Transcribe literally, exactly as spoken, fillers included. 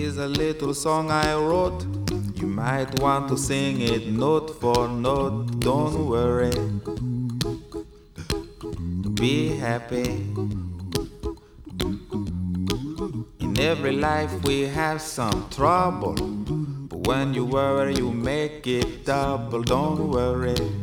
is a little song I wrote. You might want to sing it note for note. Don't worry, be happy. In every life we have some trouble, but when you worry you make it double. Don't worry,